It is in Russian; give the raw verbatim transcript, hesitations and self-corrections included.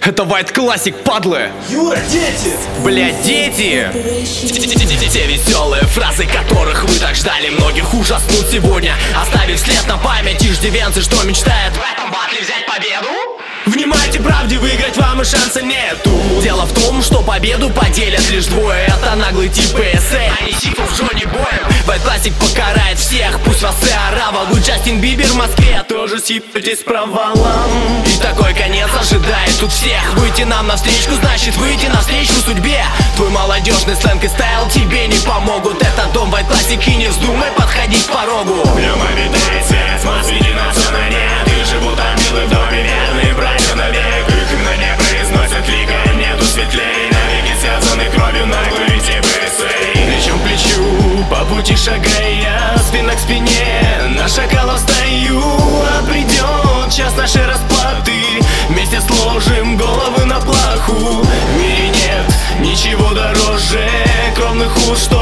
Это White Classic, падлы. Юра, дети! Блять, дети! Те веселые фразы, которых вы так ждали, многих ужаснут сегодня, оставив след на память. Иждивенцы, что мечтают в этом батле взять победу? Внимайте правде, выиграть вам и шанса нету. Дело в том, что победу поделят лишь двое. Это наглый тип пи эс эй, а не Сифов с Джонни Боем. White Classic покарает всех, пусть вас и орава. Вы Джастин Бибер в Москве, тоже сипаетесь с провалом. И такой конец ожидает тут всех. Выйти нам навстречу, значит выйти навстречу судьбе. Твой молодежный сленг и стайл тебе не помогут. Это дом White Classic, и не вздумай подходить к порогу. В нем обитает свет, возведена зона нет. И живут ангелы в доме, верные братья навек. Их имена не произносят, лика нету светлей. Навеки связаны кровью наглые типы эсэй. Плечом к плечу, по пути шагая, спина к спине, на шакалов стою. А придет час нашей расплаты, вместе сложим головы на плаху. В мире нет ничего дороже кровных уст, что